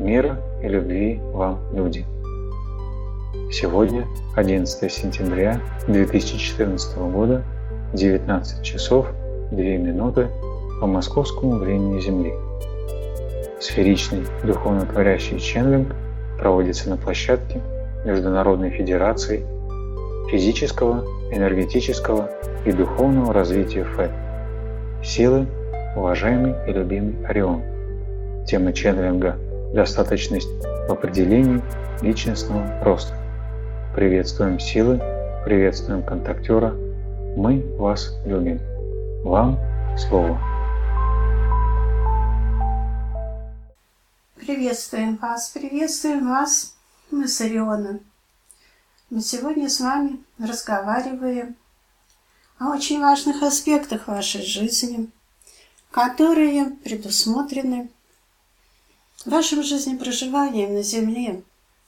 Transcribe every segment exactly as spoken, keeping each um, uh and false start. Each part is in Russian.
Мира и любви вам, люди! Сегодня одиннадцатое сентября две тысячи четырнадцатого года, девятнадцать часов две минуты по московскому времени Земли. Сферичный духовно-творящий ченнелинг проводится на площадке Международной Федерации физического, энергетического и духовного развития ФЭД. Силы, уважаемый и любимый Орион. Тема ченнелинга «Достаточность в определении личностного роста». Приветствуем силы, приветствуем контактера. Мы вас любим. Вам слово. Приветствуем вас, приветствуем вас. Мы с Орионом. Мы сегодня с вами разговариваем о очень важных аспектах вашей жизни, которые предусмотрены вашим жизнепроживанием на Земле.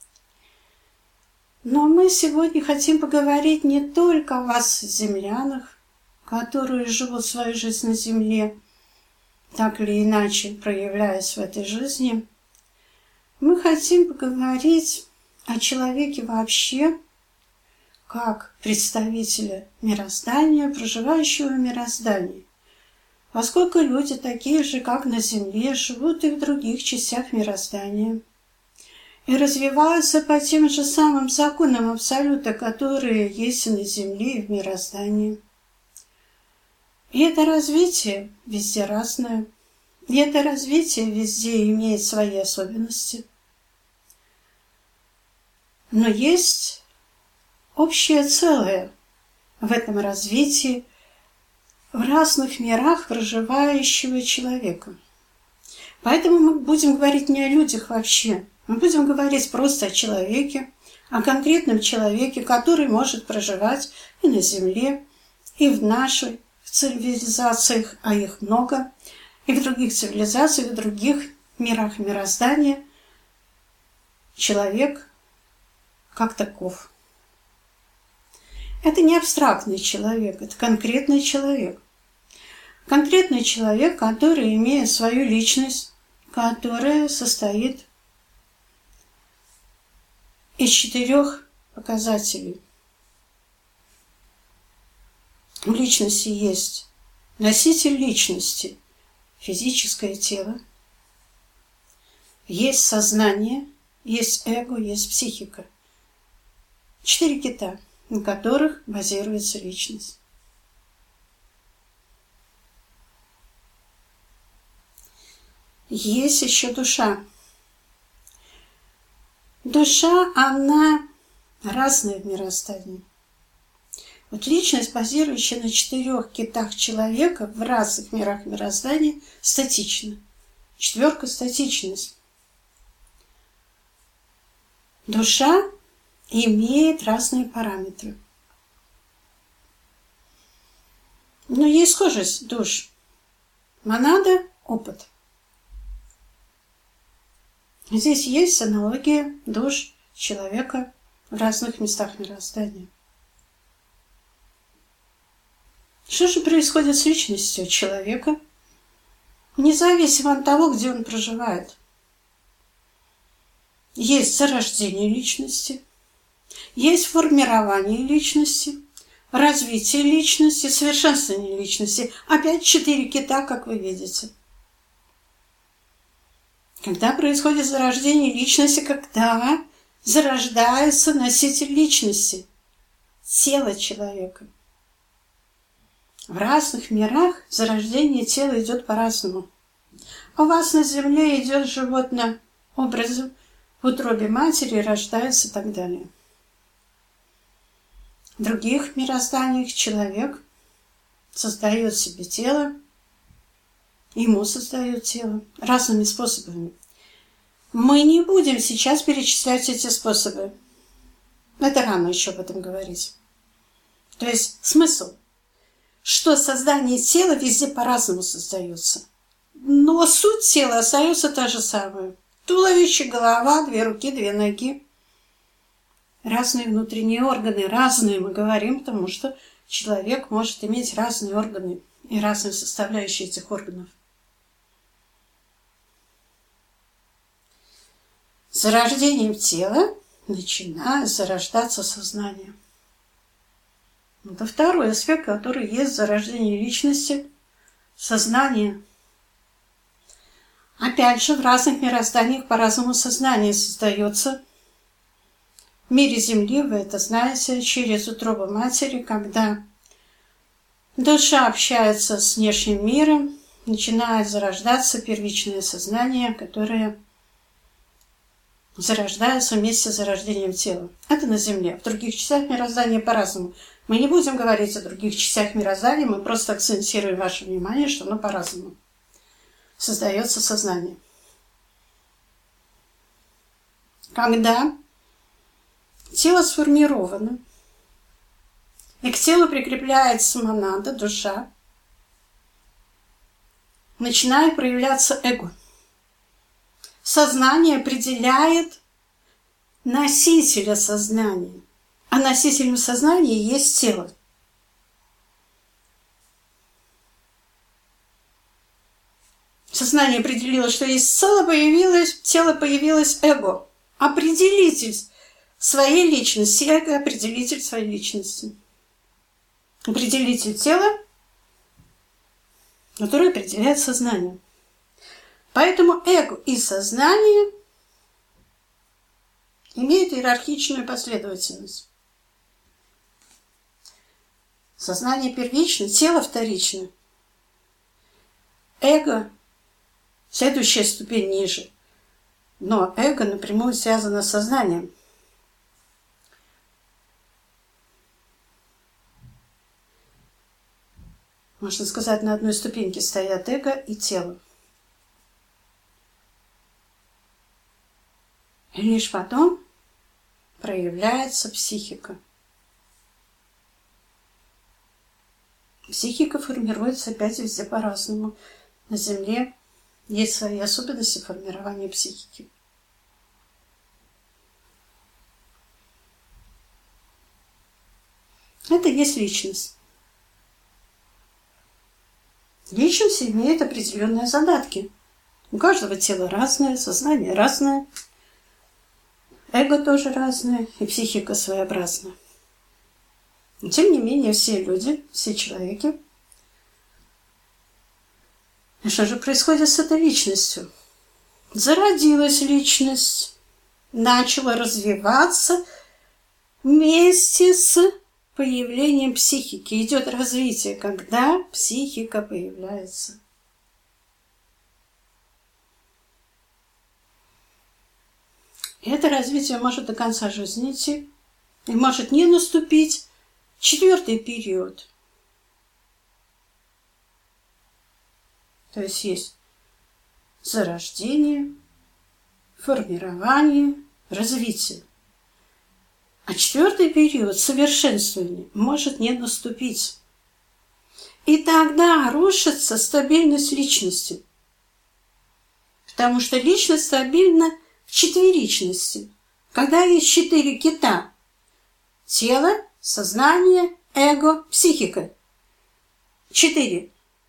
Но мы сегодня хотим поговорить не только о вас, землянах, которые живут свою жизнь на Земле, так или иначе проявляясь в этой жизни. Мы хотим поговорить о человеке вообще, как представителя мироздания, проживающего в мироздании. Поскольку люди такие же, как на Земле, живут и в других частях мироздания и развиваются по тем же самым законам Абсолюта, которые есть и на Земле, и в мироздании. И это развитие везде разное, и это развитие везде имеет свои особенности. Но есть общее целое в этом развитии, в разных мирах проживающего человека. Поэтому мы будем говорить не о людях вообще, мы будем говорить просто о человеке, о конкретном человеке, который может проживать и на Земле, и в нашей цивилизациях, а их много, и в других цивилизациях, и в других мирах мироздания. Человек как таков. Это не абстрактный человек, это конкретный человек. Конкретный человек, который имеет свою личность, которая состоит из четырех показателей. У личности есть носитель личности, физическое тело, есть сознание, есть эго, есть психика. Четыре кита, на которых базируется личность. Есть еще душа. Душа, она разная в мироздании. Вот личность, базирующая на четырех китах человека в разных мирах мироздания, статична. Четверка – статичность. Душа имеет разные параметры. Но есть схожесть душ. Монада – опыт. Здесь есть аналогия душ человека в разных местах мироздания. Что же происходит с личностью человека, независимо от того, где он проживает? Есть зарождение личности, есть формирование личности, развитие личности, совершенствование личности. Опять четыре кита, как вы видите. Когда происходит зарождение личности, когда зарождается носитель личности, тело человека. В разных мирах зарождение тела идет по-разному. У вас на Земле идет животное образом, в утробе матери рождается и так далее. В других мирозданиях человек создает себе тело, ему создают тело разными способами. Мы не будем сейчас перечислять эти способы. Это рано еще об этом говорить. То есть смысл, что создание тела везде по-разному создается. Но суть тела остается та же самая. Туловище, голова, две руки, две ноги. Разные внутренние органы, разные мы говорим, потому что человек может иметь разные органы и разные составляющие этих органов. зарождением тела начинает зарождаться сознание. Это второй аспект, который есть зарождение личности, сознание. Опять же, в разных мирозданиях по-разному сознание создается. В мире Земли, вы это знаете, через утробу матери, когда душа общается с внешним миром, начинает зарождаться первичное сознание, которое зарождается вместе с зарождением тела. Это на Земле. В других частях мироздания по-разному. Мы не будем говорить о других частях мироздания, мы просто акцентируем ваше внимание, что оно по-разному. Создается сознание. Когда тело сформировано, и к телу прикрепляется монада, душа, начинает проявляться эго. Сознание определяет носителя сознания, а носителем сознания есть тело. Сознание определило, что есть тело, появилось, тело появилось эго. Определитель своей личности, эго – определитель своей личности. Определитель тела, который определяет сознание. Поэтому эго и сознание имеют иерархичную последовательность. Сознание первично, тело вторично. Эго – следующая ступень ниже. Но эго напрямую связано с сознанием. Можно сказать, на одной ступеньке стоят эго и тело. И лишь потом проявляется психика. Психика формируется опять везде по-разному. На Земле есть свои особенности формирования психики. Это и есть личность. Личность имеет определенные задатки. У каждого тела разное, сознание разное, эго тоже разное, и психика своеобразная. Но, тем не менее, все люди, все человеки. И что же происходит с этой личностью? Зародилась личность, начала развиваться вместе с появлением психики. Идет развитие, когда психика появляется. И это развитие может до конца жизни идти, и может не наступить четвертый период. То есть есть зарождение, формирование, развитие. А четвертый период совершенствования может не наступить. И тогда рушится стабильность личности. Потому что личность стабильна в четверичности. Когда есть четыре кита: тело, сознание, эго, психика. Четыре.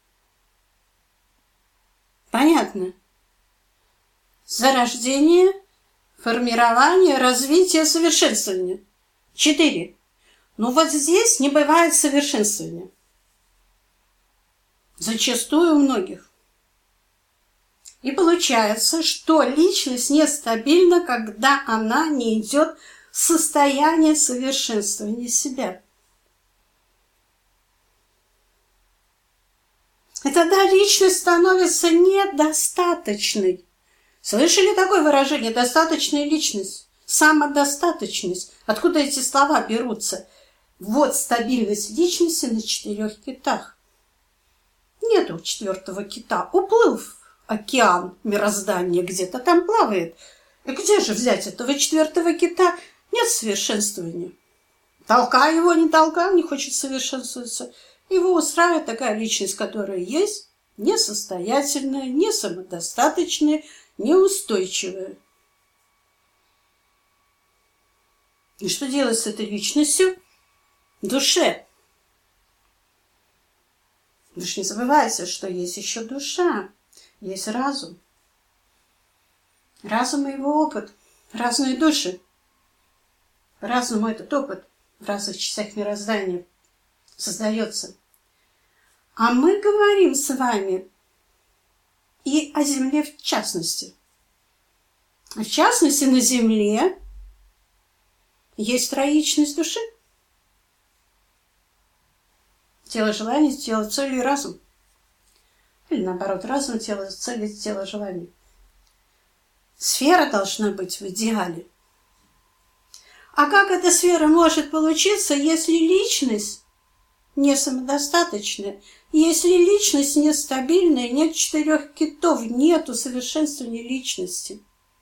Понятно? Зарождение, формирование, развитие, совершенствование. Четыре. Но вот здесь не бывает совершенствования. Зачастую у многих. И получается, что личность нестабильна, когда она не идет в состояние совершенствования себя. И тогда личность становится недостаточной. Слышали такое выражение? Достаточная личность, самодостаточность. Откуда эти слова берутся? Вот стабильность личности на четырех китах. Нету четвертого кита. Уплыл в океан мироздания, где-то там плавает. И где же взять этого четвертого кита? Нет совершенствования. Толкай его, не толкай, не хочет совершенствоваться. Его устраивает такая личность, которая есть, несостоятельная, не самодостаточная, неустойчивая. И что делать с этой личностью? Душе. Вы же не забывайте, что есть еще душа, есть разум. Разум и его опыт. разные души. По-разному этот опыт в разных частях мироздания создается. А мы говорим с вами и о Земле в частности. В частности, на Земле есть троичность души. Тело, желание, тело, цель и разум. Или наоборот, разум, тело, цель, тело, желание. Сфера должна быть в идеале. А как эта сфера может получиться, если личность не самодостаточная, если личность нестабильная, нет четырех китов, нету совершенствования личности?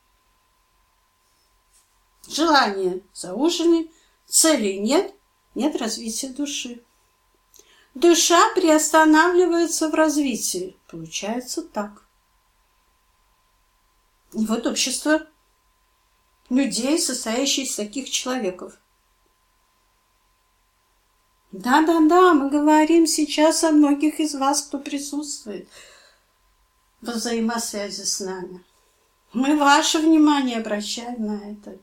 Желания заужены, целей нет, нет развития души. Душа приостанавливается в развитии. Получается так. И вот общество людей, состоящих из таких человеков. Да-да-да, мы говорим сейчас о многих из вас, кто присутствует во взаимосвязи с нами. Мы ваше внимание обращаем на это.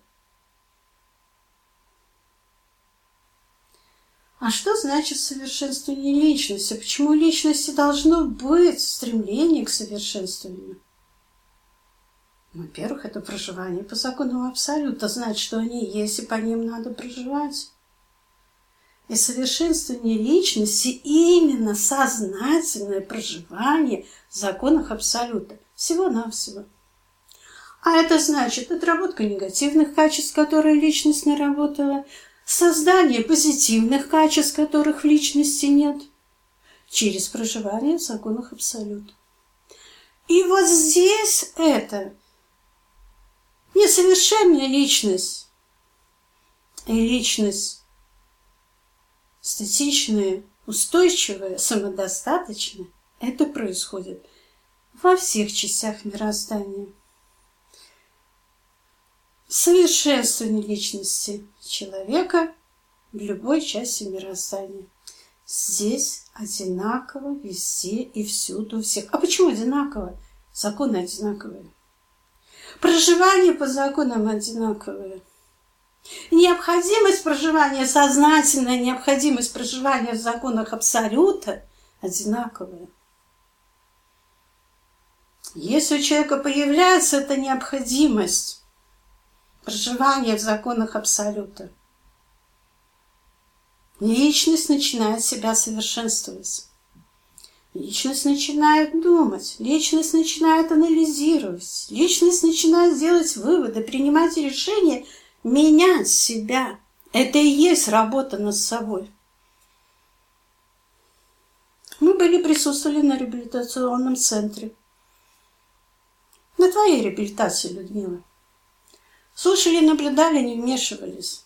А что значит совершенствование личности? Почему у личности должно быть стремление к совершенствованию? Во-первых, это проживание по законам Абсолюта, знать, что они есть, и по ним надо проживать. И совершенствование личности именно сознательное проживание в законах Абсолюта. Всего-навсего. А это значит отработка негативных качеств, которые личность наработала, создание позитивных качеств, которых в личности нет, через проживание в законах Абсолюта. И вот здесь это несовершенная личность и личность статичная, устойчивая, самодостаточная, это происходит во всех частях мироздания. Совершенствование личности человека в любой части мироздания. Здесь одинаково, везде и всюду у всех. А почему одинаково? Законы одинаковые. Проживание по законам одинаковое. Необходимость проживания, сознательная необходимость проживания в законах Абсолюта одинаковая. Если у человека появляется эта необходимость проживания в законах Абсолюта, личность начинает себя совершенствовать. Личность начинает думать, личность начинает анализировать, личность начинает делать выводы, принимать решения, менять себя. Это и есть работа над собой. Мы были, присутствовали на реабилитационном центре. На твоей реабилитации, Людмила. Слушали, наблюдали, не вмешивались.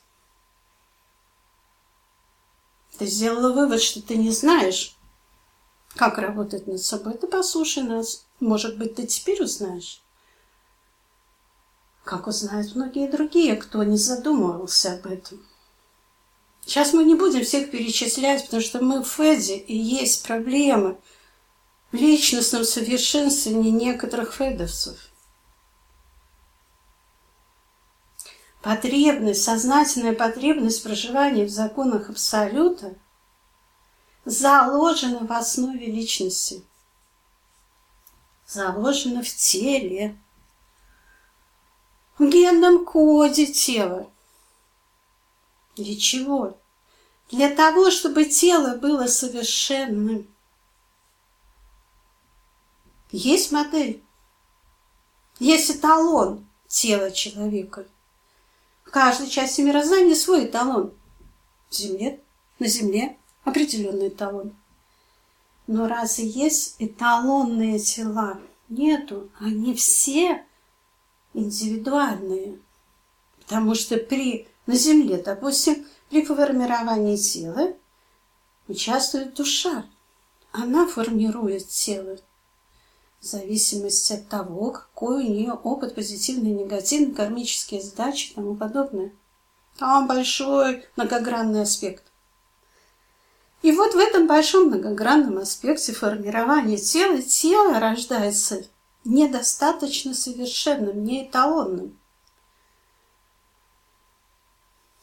Ты сделала вывод, что ты не знаешь, как работать над собой. Ты послушай нас. Может быть, ты теперь узнаешь. Как узнают многие другие, кто не задумывался об этом. Сейчас мы не будем всех перечислять, потому что мы в Феде, и есть проблемы в личностном совершенствовании некоторых федовцев. Потребность, сознательная потребность проживания в законах Абсолюта заложена в основе личности, заложена в теле, в генном коде тела. Для чего? Для того, чтобы тело было совершенным. Есть модель, есть эталон тела человека. В каждой части мироздания свой эталон. В земле, на Земле определенный эталон. Но разве есть эталонные тела? Нету. Они все индивидуальные. Потому что при, на Земле, допустим, при формировании тела участвует душа. Она формирует тело в зависимости от того, какой у нее опыт, позитивный, негативный, кармические задачи и тому подобное. Там большой многогранный аспект. И вот в этом большом многогранном аспекте формирования тела, тело рождается недостаточно совершенным, не эталонным.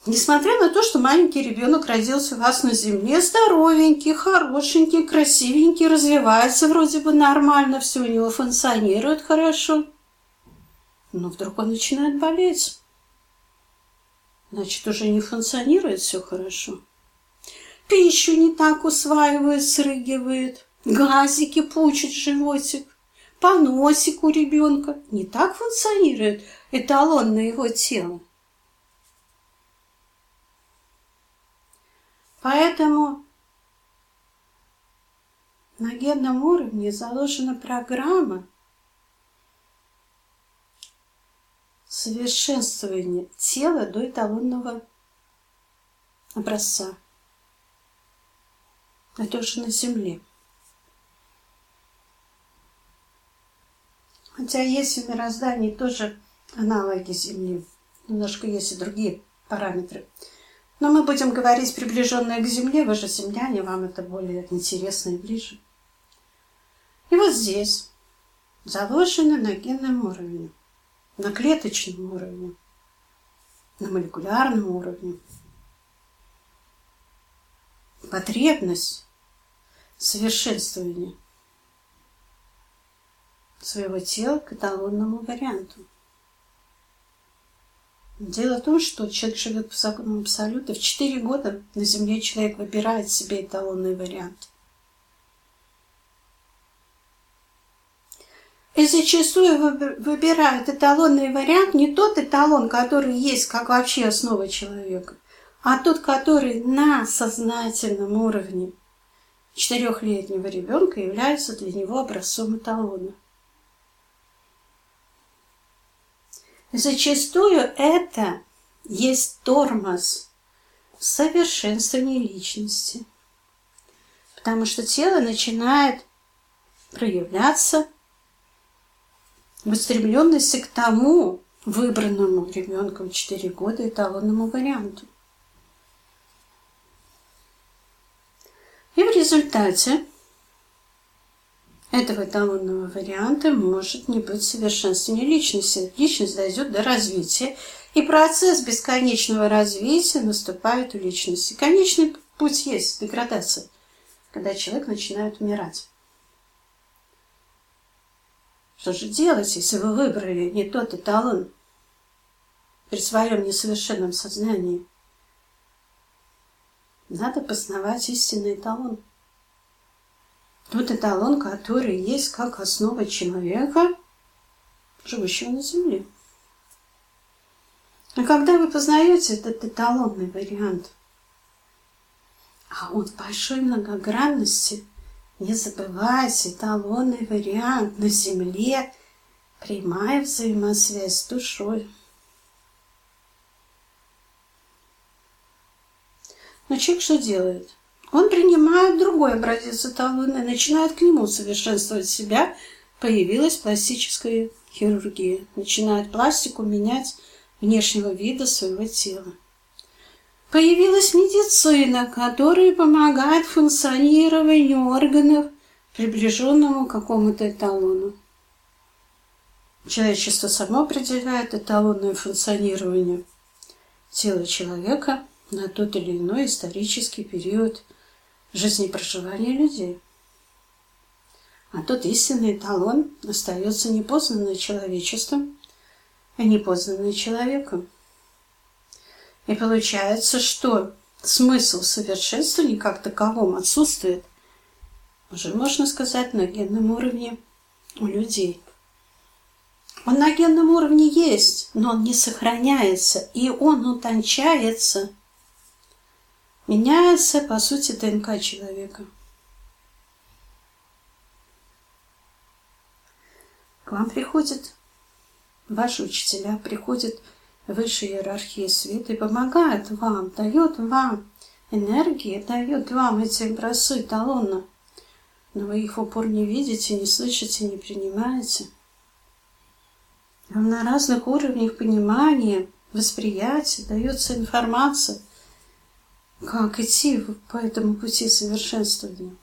Несмотря на то, что маленький ребенок родился у вас на земле, здоровенький, хорошенький, красивенький, развивается вроде бы нормально, все у него функционирует хорошо, но вдруг он начинает болеть. Значит, уже не функционирует все хорошо. Пищу не так усваивает, срыгивает, газики пучит животик, поносик у ребенка. Не так функционирует эталон на его тело. Поэтому на генном уровне заложена программа совершенствования тела до эталонного образца. Это уже на Земле. Хотя есть в мироздании тоже аналоги Земли. Немножко есть и другие параметры. Но мы будем говорить приближенные к Земле, вы же земляне, вам это более интересно и ближе. И вот здесь заложено на генном уровне, на клеточном уровне, на молекулярном уровне потребность совершенствования своего тела к эталонному варианту. Дело в том, что человек живет по законам абсолюта. В четыре года на Земле человек выбирает себе эталонный вариант. И зачастую выбирает эталонный вариант не тот эталон, который есть как вообще основа человека, а тот, который на сознательном уровне четырехлетнего ребенка является для него образцом эталона. Зачастую это есть тормоз в совершенствовании личности, потому что тело начинает проявляться в устремленности к тому выбранному ребенком в четыре года эталонному варианту. И в результате этого эталонного варианта может не быть совершенствования личности. Личность дойдет до развития, и процесс бесконечного развития наступает у личности. Конечный путь есть деградация, когда человек начинает умирать. Что же делать, если вы выбрали не тот эталон при своем несовершенном сознании? Надо познавать истинный эталон. Тот эталон, который есть как основа человека, живущего на Земле. А когда вы познаете этот эталонный вариант, а он в большой многогранности, не забывайте, эталонный вариант на Земле, прямая взаимосвязь с душой. Но человек что делает? Он принимает другой образец эталона и начинает к нему совершенствовать себя. Появилась пластическая хирургия. Начинает пластику менять внешнего вида своего тела. Появилась медицина, которая помогает функционированию органов, приближенному к какому-то эталону. Человечество само определяет эталонное функционирование тела человека на тот или иной исторический период жизни проживания людей. А тот истинный эталон остается непознанным человечеством, а непознанным человеком. И получается, что смысл совершенствования как таковом отсутствует, уже можно сказать, на генном уровне у людей. Он на генном уровне есть, но он не сохраняется, и он утончается. Меняется, по сути, ДНК человека. К вам приходят ваши учителя, приходят высшая иерархия света и помогает вам, дает вам энергии, дает вам эти образцы эталона. Но вы их в упор не видите, не слышите, не принимаете. Вам на разных уровнях понимания, восприятия дается информация, как идти по этому пути совершенствования.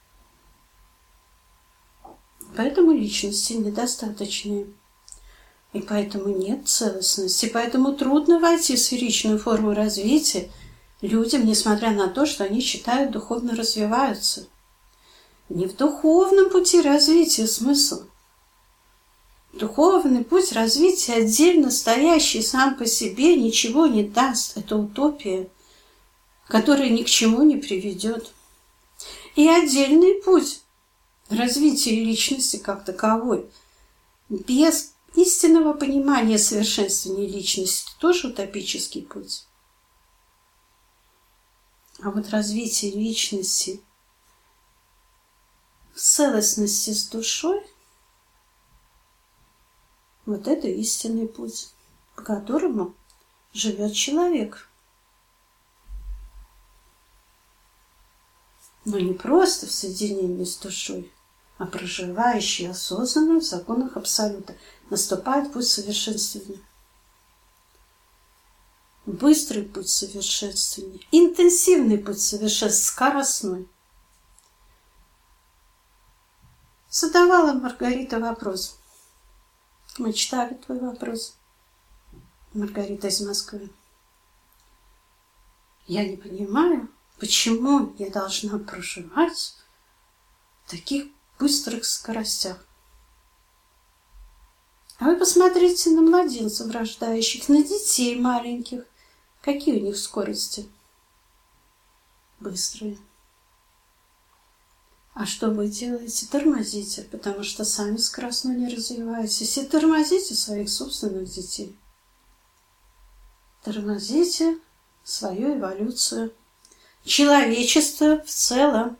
Поэтому личности недостаточные. И поэтому нет целостности, поэтому трудно войти в сферичную форму развития людям, несмотря на то, что они считают, духовно развиваются. Не в духовном пути развития смысл. Духовный путь развития отдельно стоящий сам по себе ничего не даст. Это утопия, которая ни к чему не приведет. И отдельный путь развития личности как таковой, без истинного понимания совершенствования личности, тоже утопический путь. А вот развитие личности в целостности с душой, вот это истинный путь, по которому живет человек. Но не просто в соединении с душой, а проживающий осознанно в законах Абсолюта. Наступает путь совершенствования. Быстрый путь совершенствования, интенсивный путь совершенствования, скоростной. Задавала Маргарита вопрос. Мы читали твой вопрос. Маргарита из Москвы. Я не понимаю, почему я должна проживать в таких быстрых скоростях. А вы посмотрите на младенцев рождающих, на детей маленьких. Какие у них скорости? Быстрые. А что вы делаете? Тормозите, потому что сами скоростно не развиваетесь. И тормозите своих собственных детей. Тормозите свою эволюцию. Человечество в целом.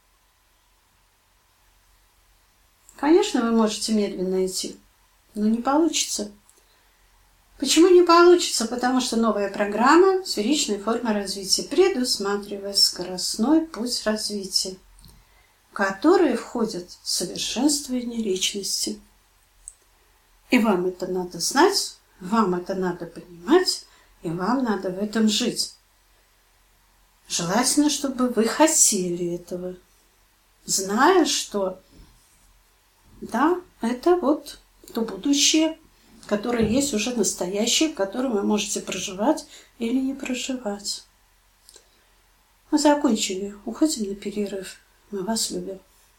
Конечно, вы можете медленно идти, но не получится. Почему не получится? Потому что новая программа «Сферичная форма развития» предусматривает скоростной путь развития, в который входит совершенствование личности. И вам это надо знать, вам это надо понимать, и вам надо в этом жить. Желательно, чтобы вы хотели этого, зная, что да, это вот то будущее, которое есть уже настоящее, в котором вы можете проживать или не проживать. Мы закончили. Уходим на перерыв. Мы вас любим.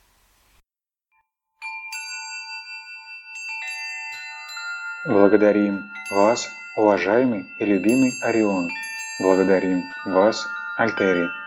Благодарим вас, уважаемый и любимый Орион. Благодарим вас, Альтери.